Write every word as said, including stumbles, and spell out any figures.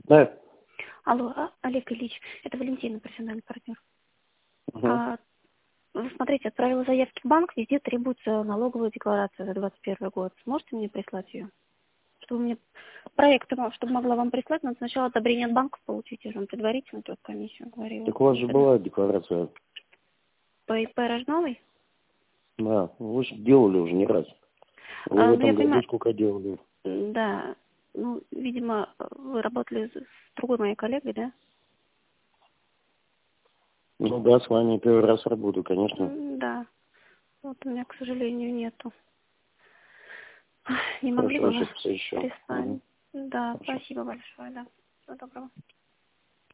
Да. Алло, а- Олег Ильич, это Валентина, профессиональный партнер. Угу. А, вы смотрите, отправила заявки в банк, везде требуется налоговая декларация за двадцать первый год. Сможете мне прислать ее? Чтобы мне проект, чтобы могла вам прислать, надо сначала одобрение от банка получить, я же вам предварительно тут комиссию говорила. Так у вас же была декларация. По ИП Рожновой? Да, вы же делали уже не раз. Вы А, в ну, этом я году понимаю, сколько делали? да, ну, видимо, вы работали с с другой моей коллегой, да? Ну да, с вами первый раз работаю, конечно. М, Да, вот у меня, к сожалению, нету. Не могли Хорошо, бы вы сейчас еще. прислать? Угу. Да, Хорошо. спасибо большое, да. Всего доброго.